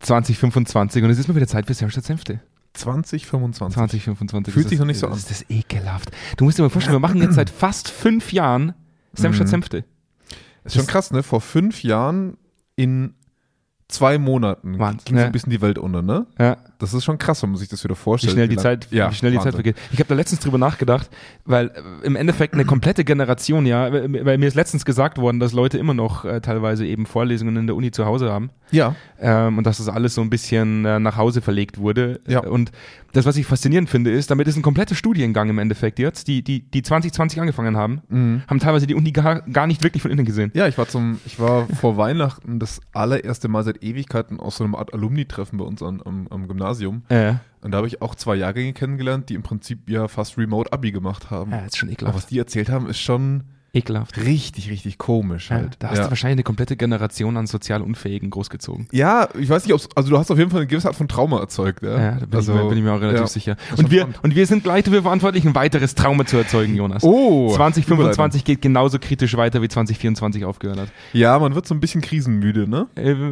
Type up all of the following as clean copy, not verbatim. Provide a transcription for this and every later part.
2025 und es ist mal wieder Zeit für Senf statt Senfte. 2025. 2025. Fühlt sich noch nicht so an. Das ist ekelhaft. Du musst dir mal vorstellen, wir machen jetzt seit fast 5 Jahren Senf statt Senfte. Ist schon krass, ne? Vor 5 Jahren in 2 Monaten ging so ein bisschen die Welt unter, ne? Ja. Das ist schon krass, wenn man sich das wieder vorstellt. Wie schnell die Zeit vergeht. Ich habe da letztens drüber nachgedacht, weil im Endeffekt eine komplette Generation, weil mir ist letztens gesagt worden, dass Leute immer noch teilweise eben Vorlesungen in der Uni zu Hause haben. Ja. Und dass das alles so ein bisschen nach Hause verlegt wurde. Ja. Und das, was ich faszinierend finde, ist, damit ist ein kompletter Studiengang im Endeffekt jetzt, die 2020 angefangen haben, haben teilweise die Uni gar nicht wirklich von innen gesehen. Ja, ich war vor Weihnachten das allererste Mal seit Ewigkeiten aus so einer Art Alumni-Treffen bei uns am Gymnasium. Und da habe ich auch 2 Jahrgänge kennengelernt, die im Prinzip ja fast Remote-Abi gemacht haben. Ja, das ist schon ekelhaft. Aber was die erzählt haben, ist schon ekelhaft. Richtig, richtig komisch halt. Da hast du wahrscheinlich eine komplette Generation an sozial Unfähigen großgezogen. Ja, ich weiß nicht, also du hast auf jeden Fall eine gewisse Art von Trauma erzeugt. Ja, da bin ich mir auch relativ sicher. Und spannend. wir sind gleich dafür verantwortlich, ein weiteres Trauma zu erzeugen, Jonas. 2025 geht genauso kritisch weiter, wie 2024 aufgehört hat. Ja, man wird so ein bisschen krisenmüde, ne?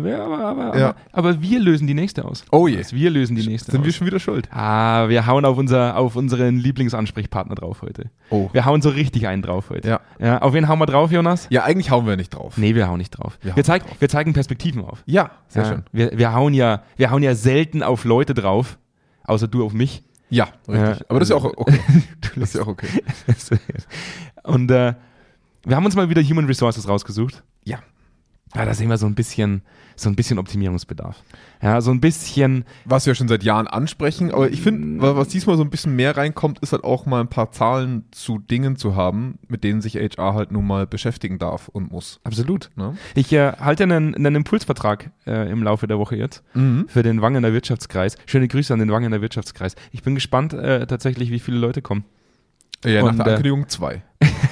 Aber wir lösen die nächste aus. Oh je. Wir lösen die nächste Sind aus. wir schon wieder schuld? Wir hauen auf unseren Lieblingsansprechpartner drauf heute. Oh. Wir hauen so richtig einen drauf heute. Ja. Auf wen hauen wir drauf, Jonas? Ja, eigentlich hauen wir nicht drauf. Nee, wir hauen nicht drauf. Wir zeigen Perspektiven auf. Ja, sehr schön. Wir hauen ja selten auf Leute drauf, außer du auf mich. Ja, richtig. Aber das ist ja auch okay. Das ist ja auch okay. Und wir haben uns mal wieder Human Resources rausgesucht. Ja. Da sehen wir so ein bisschen Optimierungsbedarf. Ja, so ein bisschen. Was wir schon seit Jahren ansprechen, aber ich finde, was diesmal so ein bisschen mehr reinkommt, ist halt auch mal ein paar Zahlen zu Dingen zu haben, mit denen sich HR halt nun mal beschäftigen darf und muss. Absolut. Ne? Ich halte einen Impulsvertrag im Laufe der Woche jetzt für den Wangener Wirtschaftskreis. Schöne Grüße an den Wangener Wirtschaftskreis. Ich bin gespannt tatsächlich, wie viele Leute kommen. Ja, nach der Ankündigung 2.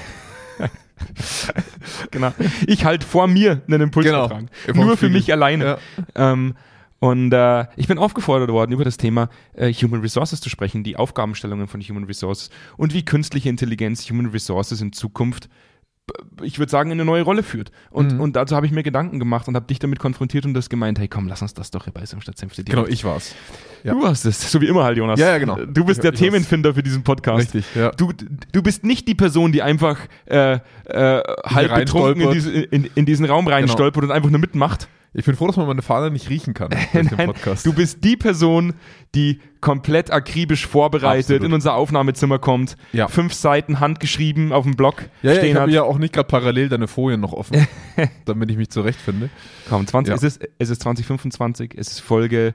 Genau. Ich halte vor mir einen Impulsvertrag. Genau. Nur für mich alleine. Ja. Und ich bin aufgefordert worden, über das Thema Human Resources zu sprechen, die Aufgabenstellungen von Human Resources und wie künstliche Intelligenz Human Resources in Zukunft, ich würde sagen, in eine neue Rolle führt. Und dazu habe ich mir Gedanken gemacht und habe dich damit konfrontiert und das gemeint, hey komm, lass uns das doch bei Senf statt Senfte. Genau, ich war's. Ja. Du warst es, so wie immer halt, Jonas. Ja, genau. Du bist der Themenfinder für diesen Podcast. Richtig, ja. Du bist nicht die Person, die einfach halb betrunken in diesen Raum reinstolpert und einfach nur mitmacht. Ich bin froh, dass man meine Fahne nicht riechen kann mit dem Podcast. Du bist die Person, die komplett akribisch vorbereitet in unser Aufnahmezimmer kommt. Ja. 5 Seiten handgeschrieben auf dem Blog stehen ich habe ja auch nicht gerade parallel deine Folien noch offen, damit ich mich zurechtfinde. Komm, es ist 2025, es ist Folge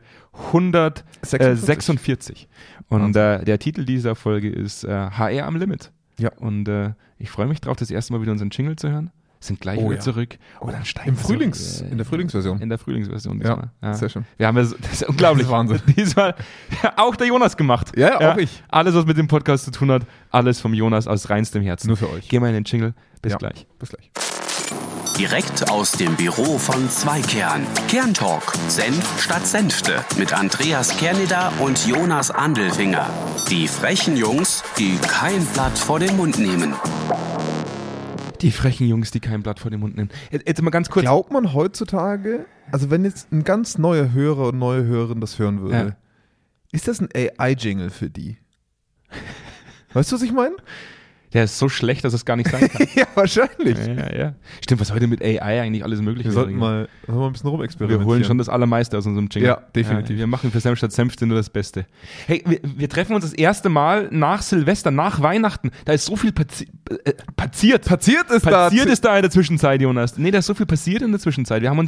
146. Und der Titel dieser Folge ist HR am Limit. Ja. Und ich freue mich drauf, das erste Mal wieder unseren Jingle zu hören. Sind gleich wieder zurück. Dann steigen in der Frühlingsversion. In der Frühlingsversion diesmal. Ja, sehr schön. Wir haben das ist unglaublich. Das ist Wahnsinn. Diesmal auch der Jonas gemacht. Ja, auch ich. Alles, was mit dem Podcast zu tun hat, alles vom Jonas aus reinstem Herzen. Nur für euch. Geh mal in den Jingle. Bis gleich. Bis gleich. Direkt aus dem Büro von Zweikern. Kerntalk. Senf statt Senfte. Mit Andreas Kerneder und Jonas Andelfinger. Die frechen Jungs, die kein Blatt vor den Mund nehmen. Die frechen Jungs, die kein Blatt vor den Mund nehmen. Jetzt mal ganz kurz. Glaubt man heutzutage, also wenn jetzt ein ganz neuer Hörer und neue Hörerin das hören würde, ist das ein AI-Jingle für die? Weißt du, was ich meine? Der ist so schlecht, dass es gar nicht sein kann. Ja, wahrscheinlich. Ja. Stimmt, was heute mit AI eigentlich alles möglich ist. Wir sollten mal ein bisschen rumexperimentieren. Wir holen schon das Allermeiste aus unserem Jingle. Ja, definitiv. Wir machen für Senf statt Senfte nur das Beste. Hey, wir treffen uns das erste Mal nach Silvester, nach Weihnachten. Da ist so viel passiert. Passiert ist da in der Zwischenzeit, Jonas. Nee, da ist so viel passiert in der Zwischenzeit. Wir haben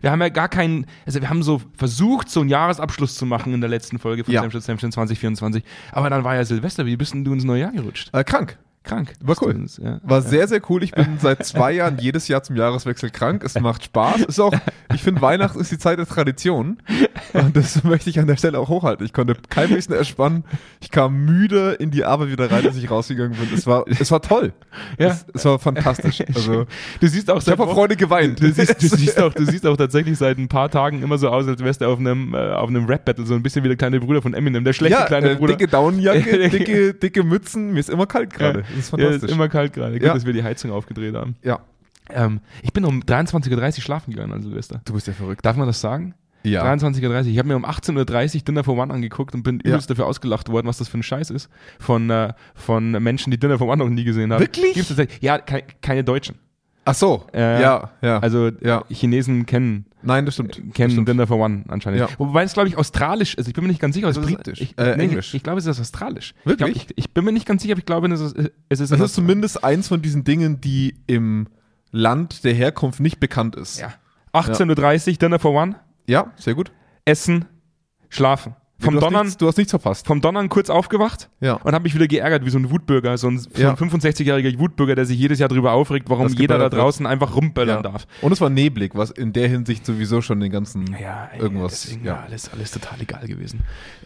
so versucht, so einen Jahresabschluss zu machen in der letzten Folge von Senf statt Senfte 2024. Aber dann war ja Silvester. Wie bist denn du ins neue Jahr gerutscht? Krank. War cool. Ja. War sehr, sehr cool. Ich bin seit 2 Jahren jedes Jahr zum Jahreswechsel krank. Es macht Spaß. Ich finde, Weihnachten ist die Zeit der Tradition. Und das möchte ich an der Stelle auch hochhalten. Ich konnte kein bisschen entspannen. Ich kam müde in die Arbeit wieder rein, als ich rausgegangen bin. Es war toll. Ja. Es war fantastisch. Also, du siehst auch, ich habe vor Freude geweint. Du siehst auch tatsächlich seit ein paar Tagen immer so aus, als wärst du auf einem Rap-Battle, so ein bisschen wie der kleine Bruder von Eminem, der schlechte kleine Bruder. Dicke Daunenjacke, dicke Mützen. Mir ist immer kalt gerade. Das ist fantastisch. Ja, ist immer kalt gerade. Gut, dass wir die Heizung aufgedreht haben. Ja. Ich bin um 23:30 Uhr schlafen gegangen an Silvester. Du bist ja verrückt. Darf man das sagen? Ja. 23:30 Uhr. Ich habe mir um 18:30 Uhr Dinner for One angeguckt und bin übelst dafür ausgelacht worden, was das für ein Scheiß ist. Von Menschen, die Dinner for One noch nie gesehen haben. Wirklich? Gibt's tatsächlich? Ja, keine Deutschen. Ach so, ja. Also Ja. Chinesen kennen Nein, das stimmt. Dinner for One anscheinend. Ja. Wobei es, glaube ich, australisch ist. Ich bin mir nicht ganz sicher. Das ist britisch. Englisch. Ich glaube, es ist australisch. Wirklich? Ich bin mir nicht ganz sicher, aber ich glaube, es ist Das ist zumindest eins von diesen Dingen, die im Land der Herkunft nicht bekannt ist. Ja. 18:30 Uhr Dinner for One. Ja, sehr gut. Essen, schlafen. Du hast nichts verpasst. Vom Donnern kurz aufgewacht Ja. und habe mich wieder geärgert wie so ein Wutbürger, so ein 65-jähriger Wutbürger, der sich jedes Jahr darüber aufregt, warum Das jeder da geböllert wird. draußen einfach rumböllern darf. Und es war neblig, was in der Hinsicht sowieso schon den ganzen irgendwas. Deswegen Ja. war alles total egal gewesen.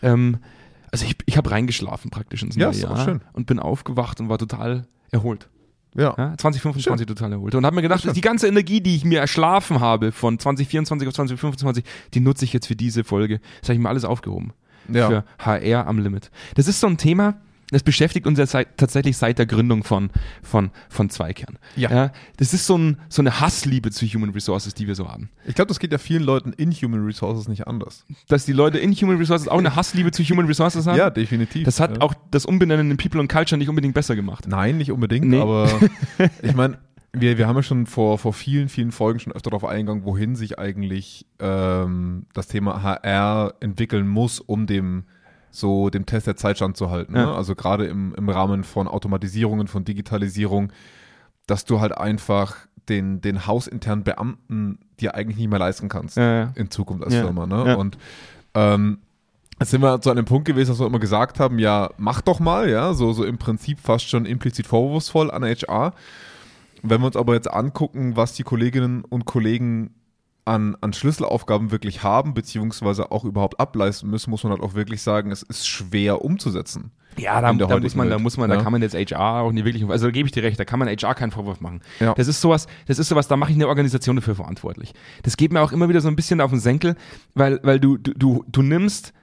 Also ich habe reingeschlafen praktisch ins Ja, neue ist auch Jahr schön. und bin aufgewacht und war total erholt. Ja. Ja, 2025 total erholt. Und habe mir gedacht, die ganze Energie, die ich mir erschlafen habe von 2024 auf 2025, die nutze ich jetzt für diese Folge. Das habe ich mir alles aufgehoben. Ja. Für HR am Limit. Das ist so ein Thema, das beschäftigt uns ja tatsächlich seit der Gründung von Zweikern. Ja. Das ist so eine Hassliebe zu Human Resources, die wir so haben. Ich glaube, das geht ja vielen Leuten in Human Resources nicht anders. Dass die Leute in Human Resources auch eine Hassliebe zu Human Resources haben. Ja, definitiv. Das hat auch das Umbenennen in People und Culture nicht unbedingt besser gemacht. Nein, nicht unbedingt, Nee. aber ich meine, wir haben ja schon vor vielen, vielen Folgen schon öfter darauf eingegangen, wohin sich eigentlich das Thema HR entwickeln muss, um dem Test der Zeit standzuhalten. Ja. Ne? Also gerade im Rahmen von Automatisierungen, von Digitalisierung, dass du halt einfach den hausinternen Beamten dir eigentlich nicht mehr leisten kannst in Zukunft als Firma. Ne? Ja. Und jetzt sind wir zu einem Punkt gewesen, dass wir immer gesagt haben, ja, mach doch mal, ja, so im Prinzip fast schon implizit vorwurfsvoll an HR. Wenn wir uns aber jetzt angucken, was die Kolleginnen und Kollegen an Schlüsselaufgaben wirklich haben, beziehungsweise auch überhaupt ableisten müssen, muss man halt auch wirklich sagen, es ist schwer umzusetzen. Ja, da kann man jetzt HR auch nicht wirklich, also da gebe ich dir recht, da kann man HR keinen Vorwurf machen. Ja. Das ist sowas, da mache ich eine Organisation dafür verantwortlich. Das geht mir auch immer wieder so ein bisschen auf den Senkel, weil du nimmst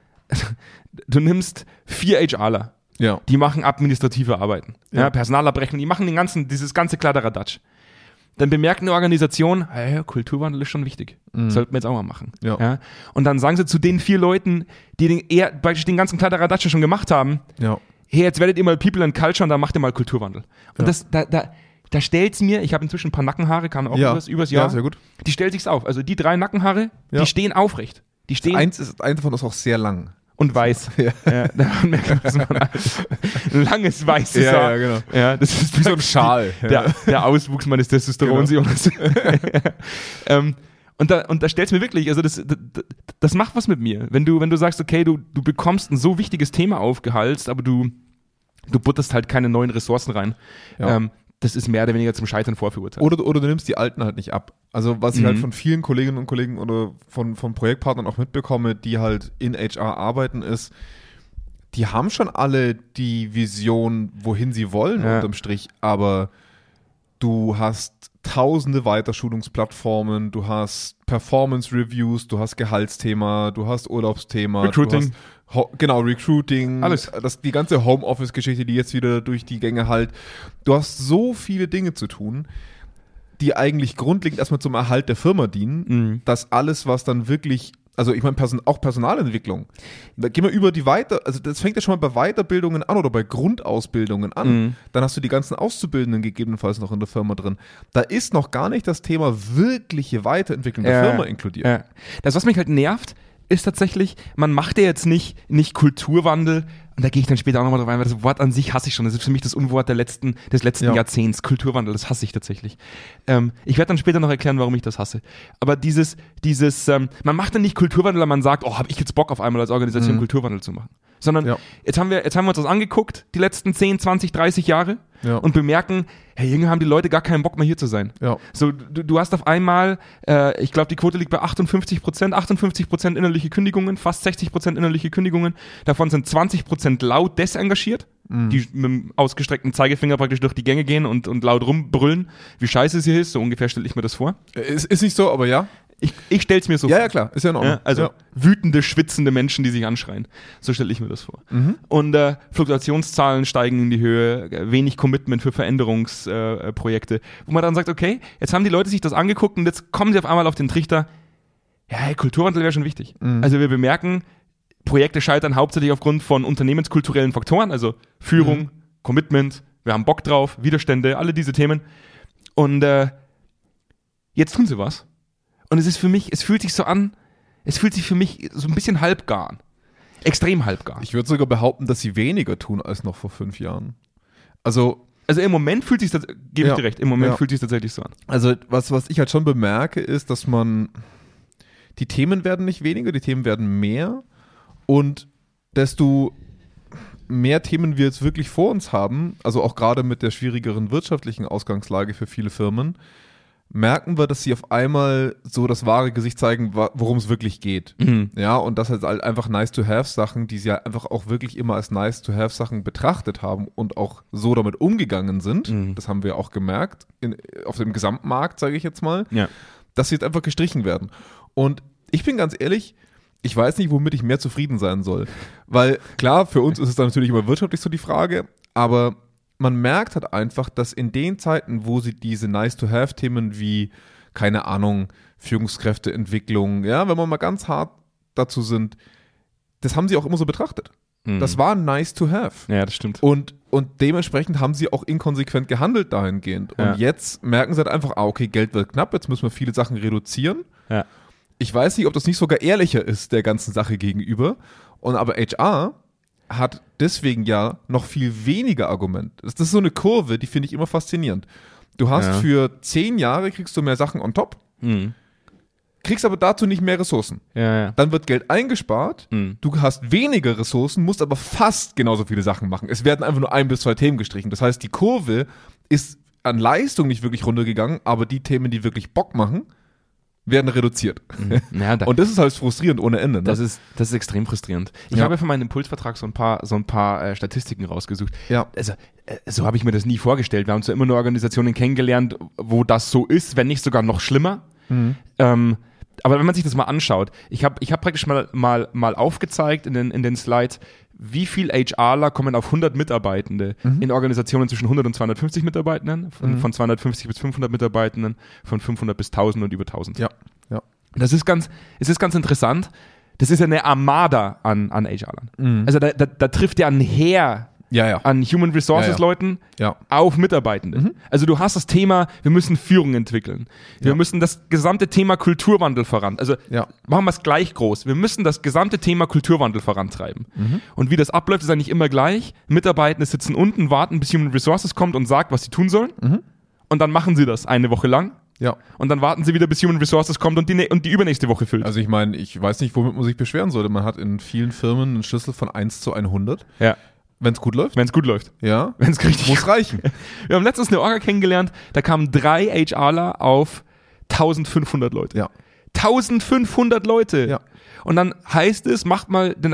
4 HRler. Ja. Die machen administrative Arbeiten. Ja. Personalabrechnung, die machen dieses ganze Kladderadatsch. Dann bemerkt eine Organisation, hey, Kulturwandel ist schon wichtig. Sollten wir jetzt auch mal machen. Ja. Und dann sagen sie zu den 4 Leuten, die praktisch den ganzen Kladderadatsch schon gemacht haben, Ja. hey, jetzt werdet ihr mal People and Culture und dann macht ihr mal Kulturwandel. Und da stellt's mir, ich habe inzwischen ein paar Nackenhaare, kann auch übers Jahr. Ja, sehr gut. Die stellt sich's auf. Also die 3 Nackenhaare, Ja. die stehen aufrecht. Die stehen Eins davon ist auch sehr lang. und weiß. Ja. Daran merkt man, ein langes weißes Ja, Haar. ja, genau. Ja, das ist Wie so ein Schal. der Auswuchs meines Testosterons. Genau. Jonas. Und da stellt's mir wirklich, also das macht was mit mir. Wenn du sagst, okay, du bekommst ein so wichtiges Thema aufgehalst, aber du butterst halt keine neuen Ressourcen rein. Ja. Das ist mehr oder weniger zum Scheitern vorverurteilt. Oder du nimmst die Alten halt nicht ab. Also was ich halt von vielen Kolleginnen und Kollegen oder von Projektpartnern auch mitbekomme, die halt in HR arbeiten, ist, die haben schon alle die Vision, wohin sie wollen unterm Strich, aber du hast tausende Weiterschulungsplattformen, du hast Performance-Reviews, du hast Gehaltsthema, du hast Urlaubsthema, Recruiting. Du hast Recruiting, Alles. Die ganze Homeoffice-Geschichte, die jetzt wieder durch die Gänge halt. Du hast so viele Dinge zu tun, die eigentlich grundlegend erstmal zum Erhalt der Firma dienen, dass alles, was dann wirklich, also ich meine auch Personalentwicklung, da gehen wir über also das fängt ja schon mal bei Weiterbildungen an oder bei Grundausbildungen an, dann hast du die ganzen Auszubildenden gegebenenfalls noch in der Firma drin. Da ist noch gar nicht das Thema wirkliche Weiterentwicklung der Firma inkludiert. Ja. Das, was mich halt nervt, ist tatsächlich, man macht ja jetzt nicht Kulturwandel, und da gehe ich dann später auch nochmal drauf ein, weil das Wort an sich hasse ich schon. Das ist für mich das Unwort des letzten Jahrzehnts. Kulturwandel, das hasse ich tatsächlich. Ich werde dann später noch erklären, warum ich das hasse. Aber man macht dann nicht Kulturwandel, weil man sagt, oh, habe ich jetzt Bock auf einmal als Organisation Kulturwandel zu machen. Sondern jetzt haben wir uns das angeguckt, die letzten 10, 20, 30 Jahre und bemerken, hey, irgendwie haben die Leute gar keinen Bock mehr hier zu sein. Ja. So, du hast auf einmal, ich glaube, die Quote liegt bei 58% innerliche Kündigungen, fast 60% innerliche Kündigungen. Davon sind 20% laut desengagiert, die mit dem ausgestreckten Zeigefinger praktisch durch die Gänge gehen und laut rumbrüllen, wie scheiße es hier ist. So ungefähr stelle ich mir das vor. Ist nicht so, aber ja. Ich stell's mir so vor. Ja, klar, ist ja in Ordnung. Ja, also wütende, schwitzende Menschen, die sich anschreien. So stelle ich mir das vor. Und Fluktuationszahlen steigen in die Höhe, wenig Commitment für Veränderungsprojekte, wo man dann sagt, okay, jetzt haben die Leute sich das angeguckt und jetzt kommen sie auf einmal auf den Trichter, Ja, hey, Kulturwandel wäre schon wichtig. Also wir bemerken, Projekte scheitern hauptsächlich aufgrund von unternehmenskulturellen Faktoren, also Führung, Commitment, wir haben Bock drauf, Widerstände, alle diese Themen. Und jetzt tun sie was. Und es fühlt sich für mich so ein bisschen halbgar an. Extrem halbgar. Ich würde sogar behaupten, dass sie weniger tun als noch vor 5 Jahren. Also im Moment fühlt sich das, gebe ich dir recht, im Moment fühlt sich tatsächlich so an. Also was ich halt schon bemerke, ist, dass die Themen werden nicht weniger, die Themen werden mehr. Und desto mehr Themen wir jetzt wirklich vor uns haben, also auch gerade mit der schwierigeren wirtschaftlichen Ausgangslage für viele Firmen, merken wir, dass sie auf einmal so das wahre Gesicht zeigen, worum es wirklich geht. Ja, und das halt einfach Nice-to-have-Sachen, die sie ja einfach auch wirklich immer als Nice-to-have-Sachen betrachtet haben und auch so damit umgegangen sind, das haben wir auch gemerkt, auf dem Gesamtmarkt, sage ich jetzt mal, dass sie jetzt einfach gestrichen werden. Und ich bin ganz ehrlich, ich weiß nicht, womit ich mehr zufrieden sein soll. Weil klar, für uns ist es dann natürlich immer wirtschaftlich so die Frage, aber man merkt halt einfach, dass in den Zeiten, wo sie diese Nice-to-have-Themen wie, keine Ahnung, Führungskräfteentwicklung, ja, wenn wir mal ganz hart dazu sind, das haben sie auch immer so betrachtet. Das war nice to have. Ja, das stimmt. Und dementsprechend haben sie auch inkonsequent gehandelt dahingehend. Und jetzt merken sie halt einfach, okay, Geld wird knapp, jetzt müssen wir viele Sachen reduzieren. Ja. Ich weiß nicht, ob das nicht sogar ehrlicher ist der ganzen Sache gegenüber. Aber HR hat deswegen ja noch viel weniger Argument. Das ist so eine Kurve, die finde ich immer faszinierend. Du hast für 10 Jahre kriegst du mehr Sachen on top, kriegst aber dazu nicht mehr Ressourcen. Ja. Dann wird Geld eingespart, du hast weniger Ressourcen, musst aber fast genauso viele Sachen machen. Es werden einfach nur 1 bis 2 Themen gestrichen. Das heißt, die Kurve ist an Leistung nicht wirklich runtergegangen, aber die Themen, die wirklich Bock machen, werden reduziert. Ja, und das ist halt frustrierend ohne Ende. Ne? Das ist extrem frustrierend. Ich habe für meinen Impulsvertrag so ein paar Statistiken rausgesucht. Ja. Also, so habe ich mir das nie vorgestellt. Wir haben zwar immer nur Organisationen kennengelernt, wo das so ist, wenn nicht sogar noch schlimmer. Aber wenn man sich das mal anschaut, ich hab praktisch mal aufgezeigt in den Slides, wie viel HRler kommen auf 100 Mitarbeitende in Organisationen zwischen 100 und 250 Mitarbeitenden, von 250 bis 500 Mitarbeitenden, von 500 bis 1000 und über 1000. Ja. Es ist ganz interessant. Das ist ja eine Armada an HRlern. Also da trifft ja ein Heer an Human Resources Leuten auf Mitarbeitende. Also du hast das Thema, wir müssen Führung entwickeln. Wir müssen das gesamte Thema Kulturwandel machen wir es gleich groß. Wir müssen das gesamte Thema Kulturwandel vorantreiben. Und wie das abläuft, ist eigentlich immer gleich. Mitarbeitende sitzen unten, warten, bis Human Resources kommt und sagt, was sie tun sollen. Und dann machen sie das eine Woche lang. Ja. Und dann warten sie wieder, bis Human Resources kommt und die übernächste Woche füllt. Also ich meine, ich weiß nicht, womit man sich beschweren sollte. Man hat in vielen Firmen einen Schlüssel von 1 zu 100. Ja. Wenn es gut läuft? Wenn es gut läuft. Ja. Wenn es richtig muss reichen. Wir haben letztens eine Orga kennengelernt, da kamen 3 HRler auf 1500 Leute. Ja. 1500 Leute. Ja. Und dann heißt es, macht mal den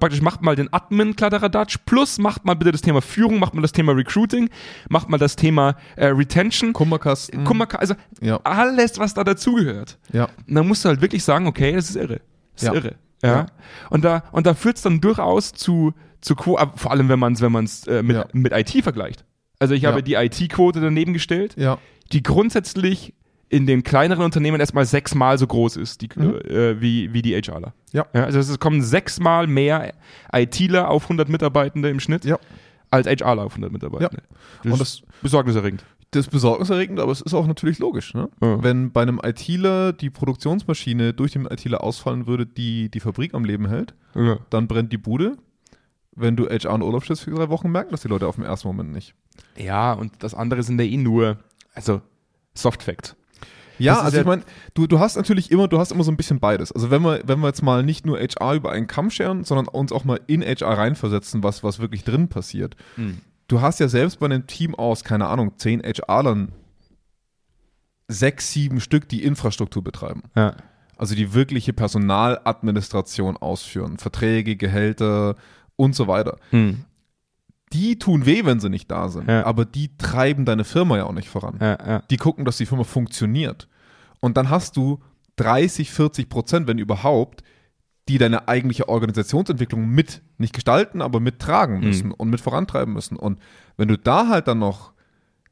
Admin Kladderadatsch, plus macht mal bitte das Thema Führung, macht mal das Thema Recruiting, macht mal das Thema Retention. Kummerkasten. Also alles, was da dazugehört. Ja. Und dann musst du halt wirklich sagen, okay, das ist irre. Das ist irre. Ja. Und da führt es dann durchaus zu vor allem wenn man es mit IT vergleicht. Also ich habe die IT-Quote daneben gestellt, die grundsätzlich in den kleineren Unternehmen erstmal 6-mal so groß ist, wie die HRler. Ja. Also es kommen 6-mal mehr ITler auf 100 Mitarbeitende im Schnitt als HRler auf 100 Mitarbeitende. Ja. Das ist besorgniserregend. Das ist besorgniserregend, aber es ist auch natürlich logisch. Ne? Ja. Wenn bei einem ITler die Produktionsmaschine durch den ITler ausfallen würde, die Fabrik am Leben hält, dann brennt die Bude. Wenn du HR in Urlaub stellst für 3 Wochen, merken das die Leute auf den ersten Moment nicht. Ja, und das andere sind ja nur, Soft Fact. Ja, also ich meine, du hast immer so ein bisschen beides. Also wenn wir jetzt mal nicht nur HR über einen Kamm scheren, sondern uns auch mal in HR reinversetzen, was wirklich drin passiert. Du hast ja selbst bei einem Team aus, keine Ahnung, 10 HRlern 6, 7 Stück, die Infrastruktur betreiben. Ja. Also die wirkliche Personaladministration ausführen, Verträge, Gehälter und so weiter. Die tun weh, wenn sie nicht da sind, aber die treiben deine Firma ja auch nicht voran. Die gucken, dass die Firma funktioniert. Und dann hast du 30-40%, wenn überhaupt, die deine eigentliche Organisationsentwicklung nicht gestalten, aber mittragen müssen und mit vorantreiben müssen. Und wenn du da halt dann noch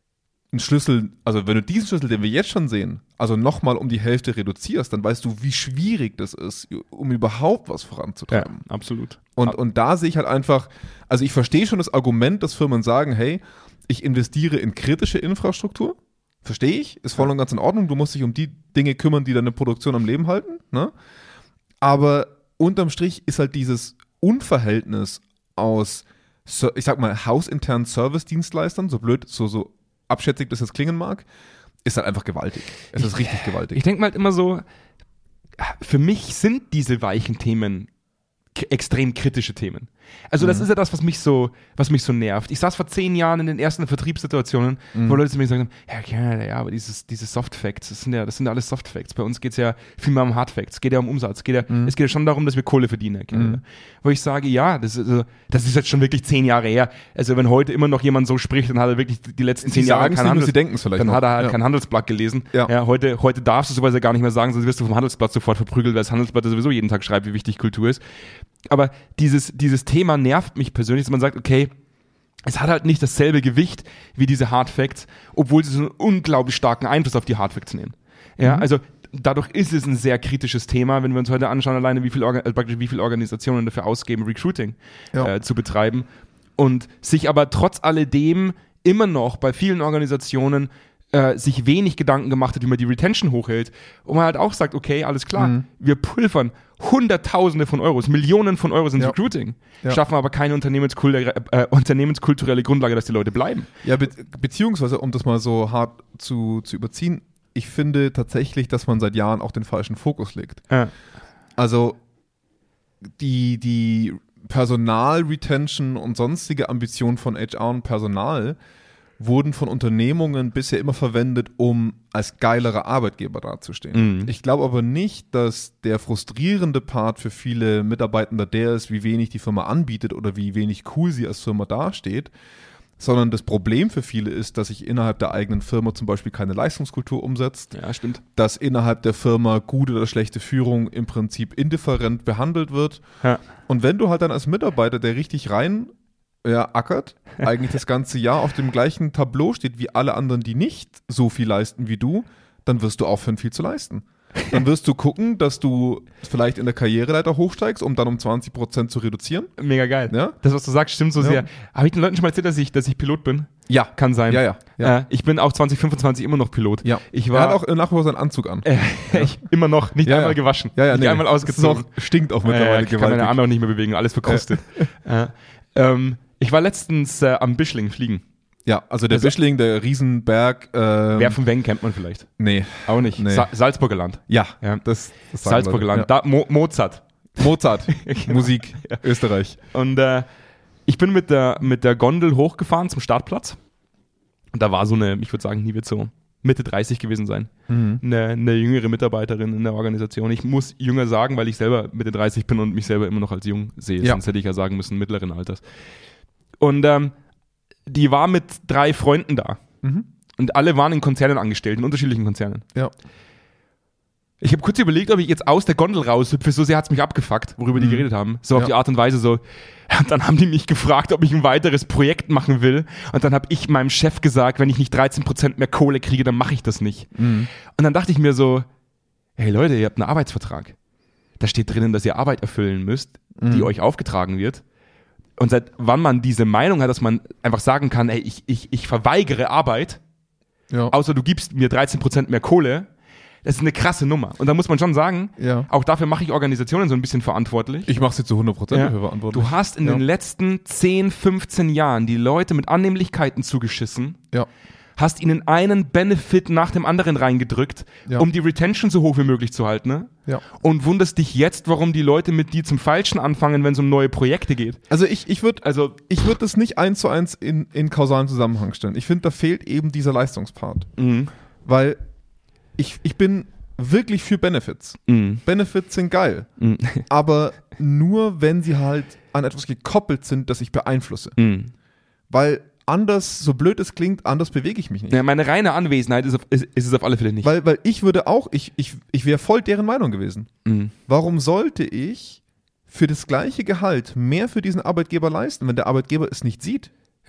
einen Schlüssel, also wenn du diesen Schlüssel, den wir jetzt schon sehen, also nochmal um die Hälfte reduzierst, dann weißt du, wie schwierig das ist, um überhaupt was voranzutreiben. Ja, absolut. Und da sehe ich halt einfach, also ich verstehe schon das Argument, dass Firmen sagen, hey, ich investiere in kritische Infrastruktur, verstehe ich, ist voll und ganz in Ordnung, du musst dich um die Dinge kümmern, die deine Produktion am Leben halten, ne? Aber unterm Strich ist halt dieses Unverhältnis aus, ich sag mal, hausinternen Service-Dienstleistern, so blöd, so abschätzig das jetzt klingen mag, ist halt einfach gewaltig. Es ist richtig gewaltig. Ich denke mal halt immer so, für mich sind diese weichen Themen extrem kritische Themen. Also das ist ja das, was mich so nervt. Ich saß vor 10 Jahren in den ersten Vertriebssituationen, wo Leute zu mir gesagt haben, ja, aber diese Soft Facts, das sind ja alles Soft Facts. Bei uns geht es ja viel mehr um Hard Facts. Es geht ja um Umsatz. Es geht ja schon darum, dass wir Kohle verdienen. Wo ich sage, ja, das ist jetzt schon wirklich 10 Jahre her. Also wenn heute immer noch jemand so spricht, dann hat er wirklich die letzten 10 Jahre kein Handelsblatt gelesen. Ja, heute darfst du sowas ja gar nicht mehr sagen, sonst wirst du vom Handelsblatt sofort verprügelt, weil das Handelsblatt sowieso jeden Tag schreibt, wie wichtig Kultur ist. Aber dieses Thema nervt mich persönlich, dass man sagt, okay, es hat halt nicht dasselbe Gewicht wie diese Hard Facts, obwohl sie so einen unglaublich starken Einfluss auf die Hard Facts nehmen. Ja, also dadurch ist es ein sehr kritisches Thema, wenn wir uns heute anschauen, alleine wie viele Organisationen dafür ausgeben, Recruiting zu betreiben und sich aber trotz alledem immer noch bei vielen Organisationen sich wenig Gedanken gemacht hat, wie man die Retention hochhält. Und man halt auch sagt, okay, alles klar, wir pulvern Hunderttausende von Euros, Millionen von Euros ins Recruiting, schaffen aber keine unternehmenskulturelle Grundlage, dass die Leute bleiben. Ja, beziehungsweise, um das mal so hart zu überziehen, ich finde tatsächlich, dass man seit Jahren auch den falschen Fokus legt. Ja. Also die Personal-Retention und sonstige Ambitionen von HR und Personal wurden von Unternehmungen bisher immer verwendet, um als geilerer Arbeitgeber dazustehen. Ich glaube aber nicht, dass der frustrierende Part für viele Mitarbeitende der ist, wie wenig die Firma anbietet oder wie wenig cool sie als Firma dasteht, sondern das Problem für viele ist, dass sich innerhalb der eigenen Firma zum Beispiel keine Leistungskultur umsetzt. Ja, stimmt. Dass innerhalb der Firma gute oder schlechte Führung im Prinzip indifferent behandelt wird. Ja. Und wenn du halt dann als Mitarbeiter, der richtig rein ackert, eigentlich das ganze Jahr auf dem gleichen Tableau steht wie alle anderen, die nicht so viel leisten wie du, dann wirst du aufhören, viel zu leisten. Dann wirst du gucken, dass du vielleicht in der Karriereleiter hochsteigst, um dann um 20% zu reduzieren. Mega geil. Ja? Das, was du sagst, stimmt so sehr. Habe ich den Leuten schon mal erzählt, dass ich Pilot bin? Ja. Kann sein. Ja. Ich bin auch 2025 immer noch Pilot. Ja. Er hat auch nach wie vor seinen Anzug an. Immer noch, nicht einmal gewaschen. Nicht einmal ausgezogen. Stinkt auch mittlerweile gewaltig. Ich kann meine Arme auch nicht mehr bewegen, alles verkrustet. Ich war letztens am Bischling fliegen. Ja, also der Bischling, der Riesenberg. Wer von Wengen kennt man vielleicht? Nee. Auch nicht. Nee. Salzburger Land. Ja, das Salzburger Land. Ja. Da, Mozart. Genau. Musik, Österreich. Und ich bin mit der Gondel hochgefahren zum Startplatz. Und da war so eine, ich würde sagen, die wird so Mitte 30 gewesen sein. Eine jüngere Mitarbeiterin in der Organisation. Ich muss jünger sagen, weil ich selber Mitte 30 bin und mich selber immer noch als jung sehe. Ja. Sonst hätte ich ja sagen müssen, mittleren Alters. Und die war mit 3 Freunden da. Und alle waren in Konzernen angestellt, in unterschiedlichen Konzernen. Ja. Ich habe kurz überlegt, ob ich jetzt aus der Gondel raushüpfe, so sehr hat es mich abgefuckt, worüber die geredet haben. So auf die Art und Weise so. Und dann haben die mich gefragt, ob ich ein weiteres Projekt machen will. Und dann habe ich meinem Chef gesagt, wenn ich nicht 13% mehr Kohle kriege, dann mache ich das nicht. Und dann dachte ich mir so, hey Leute, ihr habt einen Arbeitsvertrag. Da steht drinnen, dass ihr Arbeit erfüllen müsst, die euch aufgetragen wird. Und seit wann man diese Meinung hat, dass man einfach sagen kann, ey, ich verweigere Arbeit, außer du gibst mir 13% mehr Kohle, das ist eine krasse Nummer. Und da muss man schon sagen, auch dafür mache ich Organisationen so ein bisschen verantwortlich. Ich mache sie zu 100% dafür verantwortlich. Du hast in den letzten 10, 15 Jahren die Leute mit Annehmlichkeiten zugeschissen, hast ihnen einen Benefit nach dem anderen reingedrückt, um die Retention so hoch wie möglich zu halten. Ne? Ja. Und wunderst dich jetzt, warum die Leute mit dir zum Falschen anfangen, wenn es um neue Projekte geht. Also ich würde das nicht 1:1 in kausalen Zusammenhang stellen. Ich finde, da fehlt eben dieser Leistungspart. Weil ich bin wirklich für Benefits. Benefits sind geil. Aber nur, wenn sie halt an etwas gekoppelt sind, das ich beeinflusse. Weil anders, so blöd es klingt, anders bewege ich mich nicht. Ja, meine reine Anwesenheit ist es auf alle Fälle nicht. Weil ich würde auch, ich wäre voll deren Meinung gewesen. Warum sollte ich für das gleiche Gehalt mehr für diesen Arbeitgeber leisten, wenn der Arbeitgeber es nicht sieht? Ja.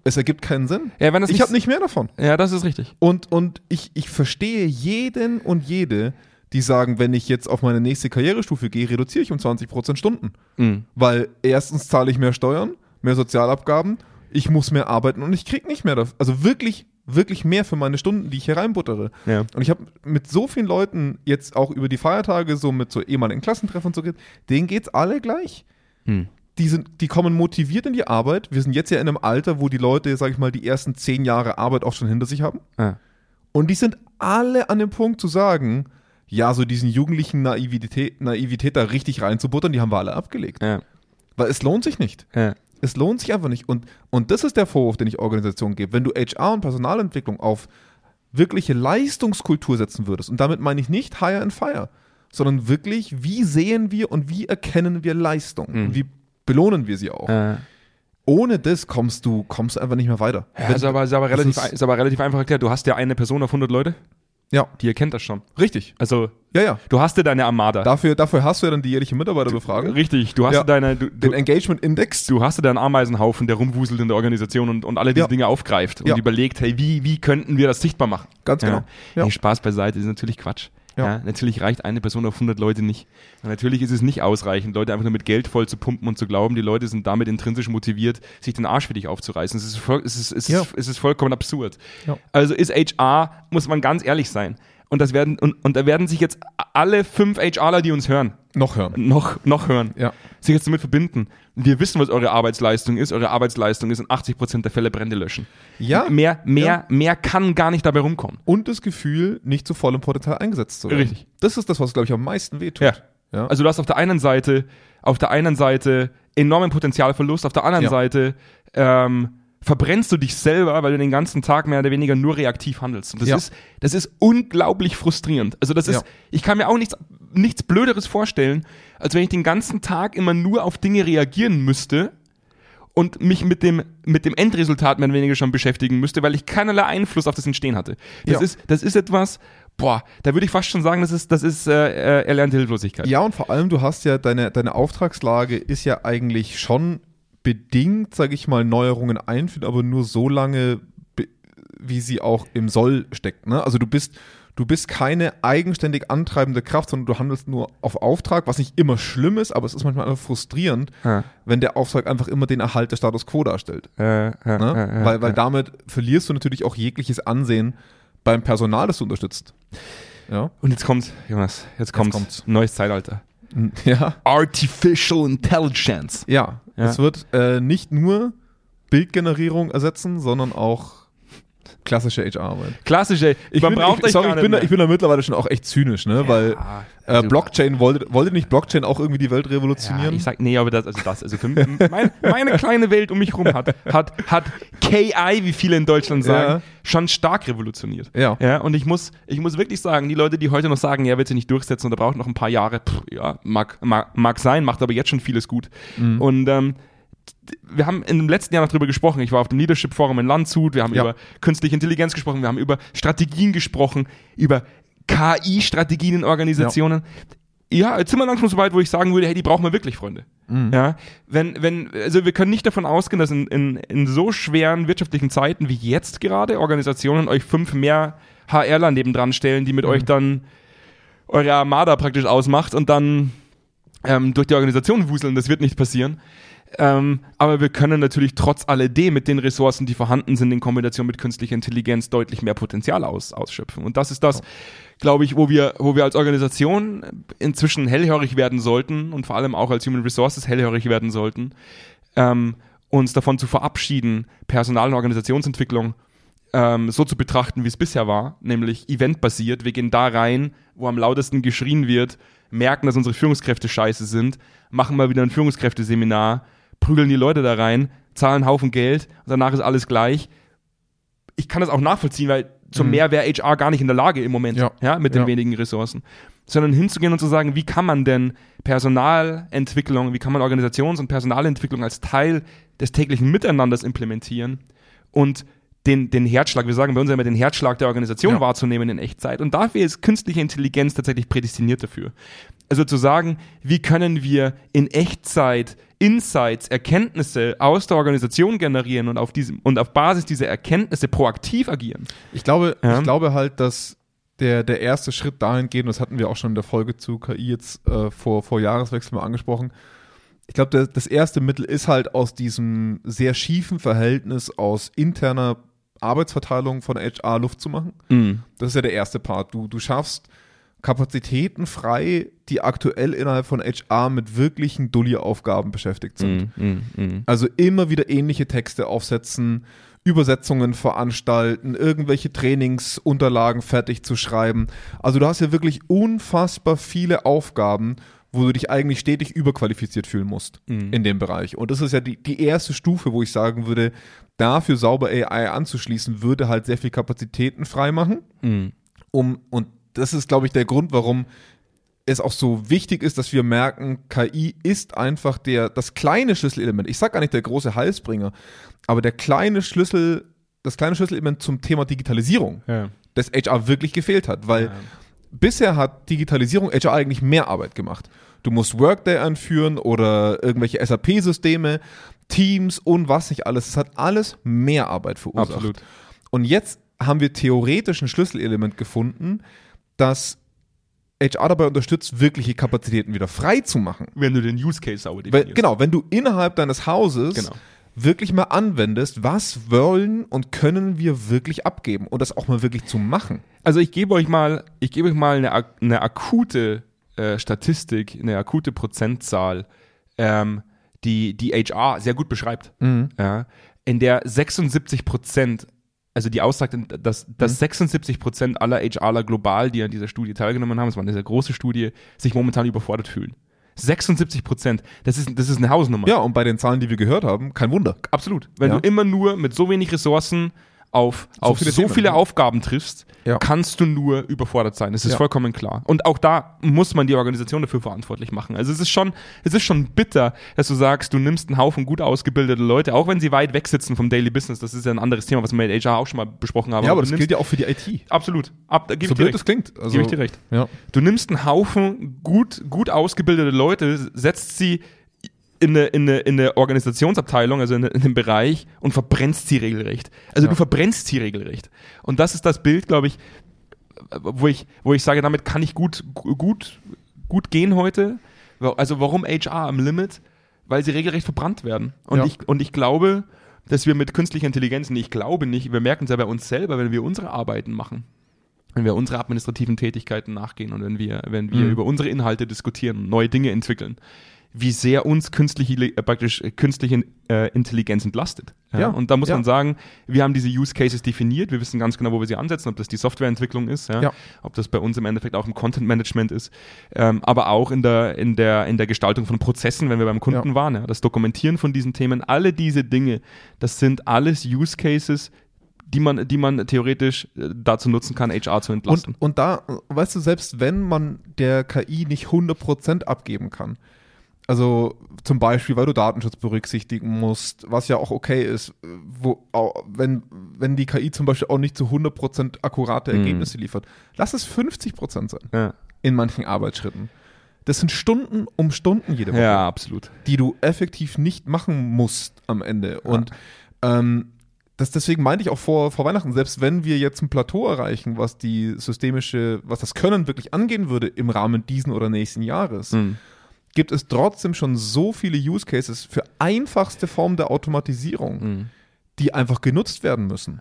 Es ergibt keinen Sinn. Ja, wenn das ich habe nicht mehr davon. Ja, das ist richtig. Und ich verstehe jeden und jede, die sagen, wenn ich jetzt auf meine nächste Karrierestufe gehe, reduziere ich um 20% Stunden. Mhm. Weil erstens zahle ich mehr Steuern, mehr Sozialabgaben, ich muss mehr arbeiten und ich kriege nicht mehr dafür. Also wirklich, wirklich mehr für meine Stunden, die ich hier reinbuttere. Ja. Und ich habe mit so vielen Leuten jetzt auch über die Feiertage so mit so ehemaligen Klassentreffen und so geredet, denen geht's alle gleich. Mhm. Die kommen motiviert in die Arbeit. Wir sind jetzt ja in einem Alter, wo die Leute, sag ich mal, die ersten 10 Jahre Arbeit auch schon hinter sich haben. Ja. Und die sind alle an dem Punkt zu sagen, ja, so diesen jugendlichen Naivität da richtig reinzubuttern, die haben wir alle abgelegt. Ja. Weil es lohnt sich nicht. Ja. Es lohnt sich einfach nicht. Und das ist der Vorwurf, den ich Organisationen gebe. Wenn du HR und Personalentwicklung auf wirkliche Leistungskultur setzen würdest, und damit meine ich nicht Hire and Fire, sondern wirklich, wie sehen wir und wie erkennen wir Leistung? Und wie belohnen wir sie auch? Ohne das kommst du einfach nicht mehr weiter. Ja, ist aber relativ einfach erklärt. Du hast ja eine Person auf 100 Leute, Ja, die erkennt das schon. richtig. Also, Ja. du hast ja deine Armada. Dafür hast du ja dann die jährliche Mitarbeiterbefragung. Richtig, du hast ja Den Engagement-Index. Du hast ja deinen Ameisenhaufen, der rumwuselt in der Organisation und alle diese Dinge aufgreift und überlegt, hey, wie könnten wir das sichtbar machen? Ganz genau. Ja. Hey, Spaß beiseite, das ist natürlich Quatsch. Ja, natürlich reicht eine Person auf 100 Leute nicht. Und natürlich ist es nicht ausreichend, Leute einfach nur mit Geld voll zu pumpen und zu glauben, die Leute sind damit intrinsisch motiviert, sich den Arsch für dich aufzureißen. Es ist vollkommen absurd. Ja. Also ist HR, muss man ganz ehrlich sein. Und da werden sich jetzt alle 5 HRler, die uns hören, Noch hören. noch hören, Ja. sich jetzt damit verbinden. Wir wissen, was eure Arbeitsleistung ist. Eure Arbeitsleistung ist in 80% der Fälle Brände löschen. Ja. Mehr kann gar nicht dabei rumkommen. Und das Gefühl, nicht zu vollem Potenzial eingesetzt zu werden. Richtig. Das ist das, was, glaube ich, am meisten wehtut. Ja. Also du hast auf der einen Seite enormen Potenzialverlust, auf der anderen Seite verbrennst du dich selber, weil du den ganzen Tag mehr oder weniger nur reaktiv handelst. Und das ist unglaublich frustrierend. Also ich kann mir auch nichts Blöderes vorstellen, als wenn ich den ganzen Tag immer nur auf Dinge reagieren müsste und mich mit dem Endresultat mehr oder weniger schon beschäftigen müsste, weil ich keinerlei Einfluss auf das Entstehen hatte. Das ist etwas, da würde ich fast schon sagen, das ist erlernte Hilflosigkeit. Ja, und vor allem, du hast ja, deine Auftragslage ist ja eigentlich schon bedingt, sage ich mal, Neuerungen einführen, aber nur so lange, wie sie auch im Soll steckt. Ne? Also du bist keine eigenständig antreibende Kraft, sondern du handelst nur auf Auftrag, was nicht immer schlimm ist, aber es ist manchmal einfach frustrierend, wenn der Auftrag einfach immer den Erhalt des Status quo darstellt. Weil damit verlierst du natürlich auch jegliches Ansehen beim Personal, das du unterstützt. Ja. Und jetzt kommt, Jonas, kommt's. Neues Zeitalter. Ja. Artificial Intelligence. Ja. Es wird nicht nur Bildgenerierung ersetzen, sondern auch klassische HR-Arbeit. Ich bin da mittlerweile schon auch echt zynisch, ne? Weil Blockchain, wollte nicht Blockchain auch irgendwie die Welt revolutionieren? Ja, ich sag, nee, aber also für meine kleine Welt um mich rum hat KI, wie viele in Deutschland sagen, schon stark revolutioniert. Ja. Und ich muss wirklich sagen, die Leute, die heute noch sagen, wird sich nicht durchsetzen und da braucht noch ein paar Jahre, mag sein, macht aber jetzt schon vieles gut. Mhm. Und wir haben im letzten Jahr noch drüber gesprochen. Ich war auf dem Leadership Forum in Landshut. Wir haben über künstliche Intelligenz gesprochen. Wir haben über Strategien gesprochen, über KI-Strategien in Organisationen. Ja, jetzt sind wir langsam so weit, wo ich sagen würde, hey, die brauchen wir wirklich, Freunde. Mhm. Ja, also wir können nicht davon ausgehen, dass in so schweren wirtschaftlichen Zeiten wie jetzt gerade Organisationen euch 5 mehr HRler nebendran stellen, die mit euch dann eure Armada praktisch ausmacht und dann durch die Organisation wuseln. Das wird nicht passieren. Aber wir können natürlich trotz alledem mit den Ressourcen, die vorhanden sind, in Kombination mit künstlicher Intelligenz deutlich mehr Potenzial ausschöpfen. Und das ist das, glaube ich, wo wir als Organisation inzwischen hellhörig werden sollten und vor allem auch als Human Resources hellhörig werden sollten, uns davon zu verabschieden, Personal- und Organisationsentwicklung so zu betrachten, wie es bisher war, nämlich eventbasiert. Wir gehen da rein, wo am lautesten geschrien wird, merken, dass unsere Führungskräfte scheiße sind, machen mal wieder ein Führungskräfteseminar, prügeln die Leute da rein, zahlen einen Haufen Geld und danach ist alles gleich. Ich kann das auch nachvollziehen, weil zum mehr wäre HR gar nicht in der Lage im Moment, mit den wenigen Ressourcen. Sondern hinzugehen und zu sagen, wie kann man denn Personalentwicklung, wie kann man Organisations- und Personalentwicklung als Teil des täglichen Miteinanders implementieren und den Herzschlag, wir sagen bei uns immer den Herzschlag der Organisation wahrzunehmen in Echtzeit. Und dafür ist künstliche Intelligenz tatsächlich prädestiniert dafür. Also zu sagen, wie können wir in Echtzeit Insights, Erkenntnisse aus der Organisation generieren und auf Basis dieser Erkenntnisse proaktiv agieren. Ich glaube halt, dass der erste Schritt dahingehend, das hatten wir auch schon in der Folge zu KI jetzt vor Jahreswechsel mal angesprochen. Ich glaube, das erste Mittel ist halt aus diesem sehr schiefen Verhältnis aus interner Arbeitsverteilung von HR Luft zu machen. Das ist ja der erste Part. Du schaffst Kapazitäten frei, die aktuell innerhalb von HR mit wirklichen Dulli-Aufgaben beschäftigt sind. Also immer wieder ähnliche Texte aufsetzen, Übersetzungen veranstalten, irgendwelche Trainingsunterlagen fertig zu schreiben. Also du hast ja wirklich unfassbar viele Aufgaben, wo du dich eigentlich stetig überqualifiziert fühlen musst in dem Bereich. Und das ist ja die erste Stufe, wo ich sagen würde, dafür sauber AI anzuschließen, würde halt sehr viel Kapazitäten freimachen. Und das ist, glaube ich, der Grund, warum es auch so wichtig ist, dass wir merken, KI ist einfach das kleine Schlüsselelement. Ich sage gar nicht der große Heilsbringer, aber das kleine Schlüsselelement zum Thema Digitalisierung, das HR wirklich gefehlt hat, weil bisher hat Digitalisierung HR eigentlich mehr Arbeit gemacht. Du musst Workday anführen oder irgendwelche SAP-Systeme, Teams und was nicht alles. Es hat alles mehr Arbeit verursacht. Absolut. Und jetzt haben wir theoretisch ein Schlüsselelement gefunden, das HR dabei unterstützt, wirkliche Kapazitäten wieder frei zu machen. Wenn du den Use Case sauber definierst. Genau, wenn du innerhalb deines Hauses wirklich mal anwendest, was wollen und können wir wirklich abgeben und das auch mal wirklich zu machen. Also ich gebe euch mal eine akute Statistik, eine akute Prozentzahl, die HR sehr gut beschreibt. Ja, in der 76%, also die aussagt, dass 76% aller HRler global, die an dieser Studie teilgenommen haben, das war eine sehr große Studie, sich momentan überfordert fühlen. 76%, das ist eine Hausnummer. Ja, und bei den Zahlen, die wir gehört haben, kein Wunder. Absolut. Wenn du immer nur mit so wenig Ressourcen auf so viele Aufgaben triffst, kannst du nur überfordert sein. Das ist vollkommen klar. Und auch da muss man die Organisation dafür verantwortlich machen. Also es ist schon bitter, dass du sagst, du nimmst einen Haufen gut ausgebildete Leute, auch wenn sie weit weg sitzen vom Daily Business. Das ist ja ein anderes Thema, was wir mit HR auch schon mal besprochen haben. Ja, aber das gilt ja auch für die IT. Absolut. Da gebe so blöd das klingt. Also, gebe ich dir recht. Ja. Du nimmst einen Haufen gut ausgebildete Leute, setzt sie in eine Organisationsabteilung, also in dem Bereich und verbrennst sie regelrecht. Also du verbrennst sie regelrecht. Und das ist das Bild, glaube ich, wo ich sage, damit kann ich gut gehen heute. Also warum HR am Limit? Weil sie regelrecht verbrannt werden. Und ich glaube, dass wir mit künstlicher Intelligenz, wir merken es ja bei uns selber, wenn wir unsere Arbeiten machen, wenn wir unsere administrativen Tätigkeiten nachgehen und wenn wir über unsere Inhalte diskutieren, neue Dinge entwickeln, wie sehr uns künstliche Intelligenz entlastet. Ja? Und da muss man sagen, wir haben diese Use Cases definiert, wir wissen ganz genau, wo wir sie ansetzen, ob das die Softwareentwicklung ist, ob das bei uns im Endeffekt auch im Content Management ist, aber auch in der Gestaltung von Prozessen, wenn wir beim Kunden waren, das Dokumentieren von diesen Themen, alle diese Dinge, das sind alles Use Cases, die man theoretisch dazu nutzen kann, HR zu entlasten. Und da, weißt du, selbst wenn man der KI nicht 100% abgeben kann, also zum Beispiel, weil du Datenschutz berücksichtigen musst, was ja auch okay ist, wenn die KI zum Beispiel auch nicht zu 100% akkurate Ergebnisse liefert. Lass es 50% sein in manchen Arbeitsschritten. Das sind Stunden um Stunden jede Woche. Ja, absolut. Die du effektiv nicht machen musst am Ende. Und deswegen meinte ich auch vor Weihnachten, selbst wenn wir jetzt ein Plateau erreichen, was das Können wirklich angehen würde im Rahmen diesen oder nächsten Jahres, gibt es trotzdem schon so viele Use Cases für einfachste Formen der Automatisierung, die einfach genutzt werden müssen.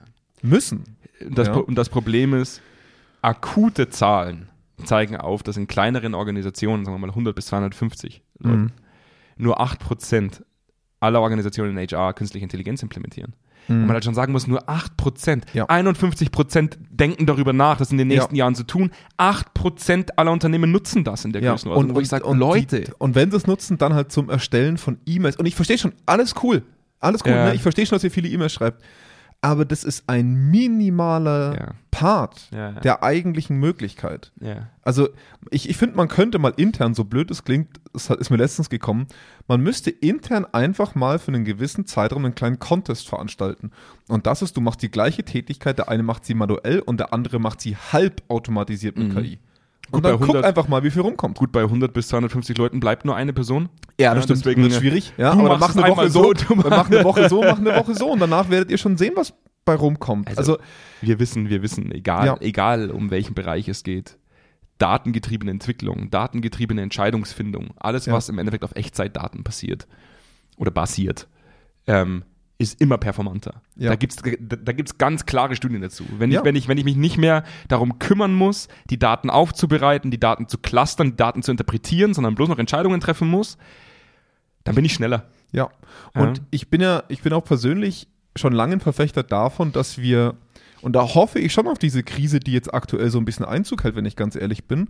Und das Problem ist, akute Zahlen zeigen auf, dass in kleineren Organisationen, sagen wir mal 100 bis 250 Leute, nur 8% aller Organisationen in HR künstliche Intelligenz implementieren. Und man halt schon sagen muss, nur 8%. 51% denken darüber nach, das in den nächsten Jahren zu tun. 8% aller Unternehmen nutzen das in der Größenordnung. Und ich sage, Leute. Und wenn sie es nutzen, dann halt zum Erstellen von E-Mails. Und ich verstehe schon, alles cool. Ne? Ich verstehe schon, dass ihr viele E-Mails schreibt. aber das ist ein minimaler Part der eigentlichen Möglichkeit. Ja. Also ich finde, man könnte mal intern, so blöd es klingt, ist mir letztens gekommen, man müsste intern einfach mal für einen gewissen Zeitraum einen kleinen Contest veranstalten. Und das ist, du machst die gleiche Tätigkeit, der eine macht sie manuell und der andere macht sie halb automatisiert mit KI. Und dann guck einfach mal, wie viel rumkommt. Gut, bei 100 bis 250 Leuten bleibt nur eine Person. Ja, das stimmt. Deswegen wird schwierig. Ja, du aber machst dann mach eine Woche so, mach eine Woche so und danach werdet ihr schon sehen, was bei rumkommt. Also wir wissen, egal um welchen Bereich es geht, datengetriebene Entwicklung, datengetriebene Entscheidungsfindung, alles, was im Endeffekt auf Echtzeitdaten passiert oder basiert, ist immer performanter. Ja. Da gibt's ganz klare Studien dazu. Wenn ich mich nicht mehr darum kümmern muss, die Daten aufzubereiten, die Daten zu clustern, die Daten zu interpretieren, sondern bloß noch Entscheidungen treffen muss, dann bin ich schneller. Ja. Und ich bin auch persönlich schon lange ein Verfechter davon, dass wir, und da hoffe ich schon auf diese Krise, die jetzt aktuell so ein bisschen Einzug hält, wenn ich ganz ehrlich bin,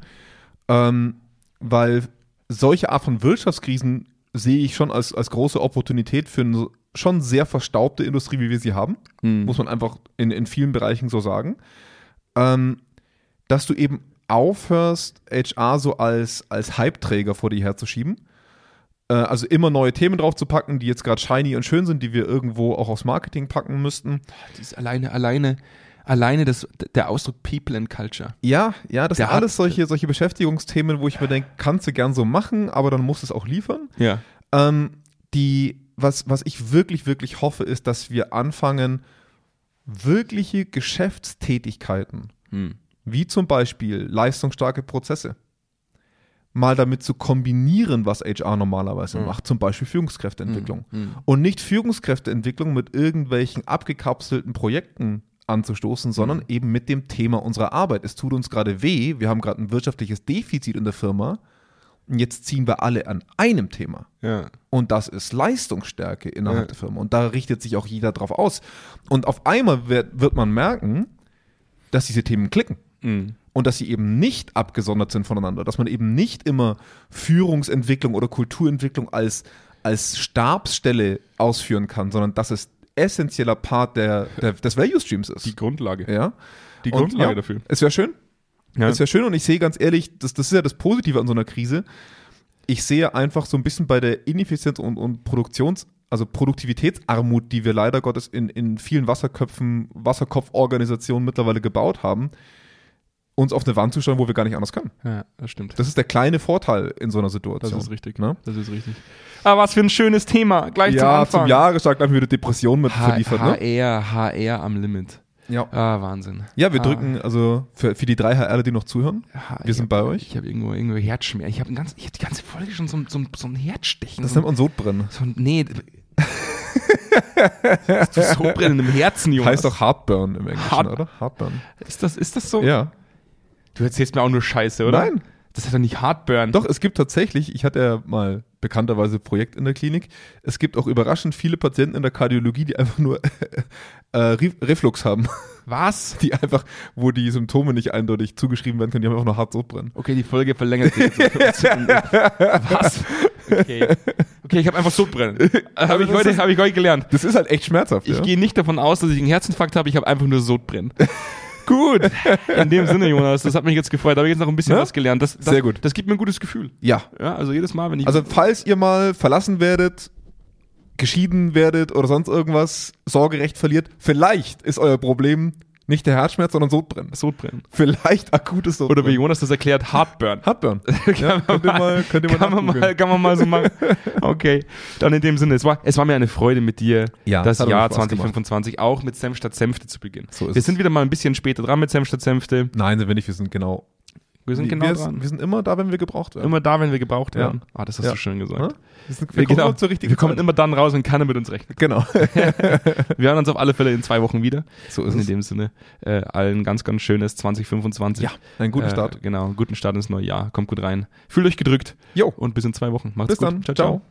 weil solche Art von Wirtschaftskrisen sehe ich schon als große Opportunität für eine schon sehr verstaubte Industrie, wie wir sie haben, muss man einfach in vielen Bereichen so sagen, dass du eben aufhörst, HR so als Hype-Träger vor dir herzuschieben, also immer neue Themen drauf zu packen, die jetzt gerade shiny und schön sind, die wir irgendwo auch aufs Marketing packen müssten. Das ist alleine der Ausdruck People and Culture. Ja, das sind alles solche Beschäftigungsthemen, wo ich mir denke, kannst du gern so machen, aber dann musst du es auch liefern. Ja. Was ich wirklich, wirklich hoffe, ist, dass wir anfangen, wirkliche Geschäftstätigkeiten, wie zum Beispiel leistungsstarke Prozesse, mal damit zu kombinieren, was HR normalerweise macht, zum Beispiel Führungskräfteentwicklung. Und nicht Führungskräfteentwicklung mit irgendwelchen abgekapselten Projekten anzustoßen, sondern eben mit dem Thema unserer Arbeit. Es tut uns gerade weh, wir haben gerade ein wirtschaftliches Defizit in der Firma und jetzt ziehen wir alle an einem Thema. Ja. Und das ist Leistungsstärke innerhalb der Firma. Und da richtet sich auch jeder drauf aus. Und auf einmal wird man merken, dass diese Themen klicken. Und dass sie eben nicht abgesondert sind voneinander. Dass man eben nicht immer Führungsentwicklung oder Kulturentwicklung als Stabsstelle ausführen kann, sondern dass es essentieller Part des Value Streams ist. Die Grundlage. Ja. Die Grundlage dafür. Es wäre schön. Ja. Es wäre schön und ich sehe ganz ehrlich, das ist ja das Positive an so einer Krise. Ich sehe einfach so ein bisschen bei der Ineffizienz und Produktivitätsarmut, die wir leider Gottes in vielen Wasserkopforganisationen mittlerweile gebaut haben, uns auf eine Wand zu stellen, wo wir gar nicht anders können. Ja, das stimmt. Das ist der kleine Vorteil in so einer Situation. Das ist richtig. Ne? Das ist richtig. Aber was für ein schönes Thema. Gleich zum Anfang. Zum Jahrestag gleich wieder Depression mit verliefert. HR am Limit. Ja. Wahnsinn. Ja, wir drücken, also für die 3 HRler, die noch zuhören, wir sind bei euch. Ich habe irgendwo Herzschmerzen. Ich habe die ganze Folge schon so ein Herzstechen. Das nennt man Sodbrennen. Nee. Du Sodbrennen im Herzen, Junge. Heißt doch Heartburn im Englischen, oder? Heartburn. Ist das so? Ja. Du erzählst mir auch nur Scheiße, oder? Nein. Das hat doch nicht Heartburn. Doch, es gibt tatsächlich, ich hatte ja mal bekannterweise Projekt in der Klinik, es gibt auch überraschend viele Patienten in der Kardiologie, die einfach nur Reflux haben. Was? Die einfach, wo die Symptome nicht eindeutig zugeschrieben werden können, die haben einfach nur hart Sodbrennen. Okay, die Folge verlängert sich jetzt. Was? Okay, ich habe einfach Sodbrennen. Habe ich heute gelernt. Das ist halt echt schmerzhaft. Ich gehe nicht davon aus, dass ich einen Herzinfarkt habe, ich habe einfach nur Sodbrennen. Gut. In dem Sinne, Jonas, das hat mich jetzt gefreut. Da habe ich jetzt noch ein bisschen was gelernt. Sehr gut. Das gibt mir ein gutes Gefühl. Ja. Also jedes Mal, wenn ich... Also falls ihr mal verlassen werdet, geschieden werdet oder sonst irgendwas, Sorgerecht verliert, vielleicht ist euer Problem nicht der Herzschmerz, sondern Sodbrennen. Vielleicht akutes Sodbrennen. Oder wie Jonas das erklärt, Heartburn. Ja, könnt ihr mal so machen. Okay, dann in dem Sinne, es war mir eine Freude mit dir, das Jahr 2025 auch mit Senf statt Senfte zu beginnen. So wir sind wieder mal ein bisschen später dran mit Senf statt Senfte. Nein, sind wir nicht, wir sind genau dran. Wir sind immer da, wenn wir gebraucht werden. Immer da, wenn wir gebraucht werden. Das hast du schön gesagt. Wir kommen immer dann raus, wenn keiner mit uns rechnet. Genau. Wir hören uns auf alle Fälle in 2 Wochen wieder. So ist es. In dem Sinne, allen ganz, ganz schönes 2025. Ja, einen guten Start. Genau, guten Start ins neue Jahr. Kommt gut rein. Fühlt euch gedrückt. Jo. Und bis in 2 Wochen. Macht's bis gut. Bis dann. Ciao.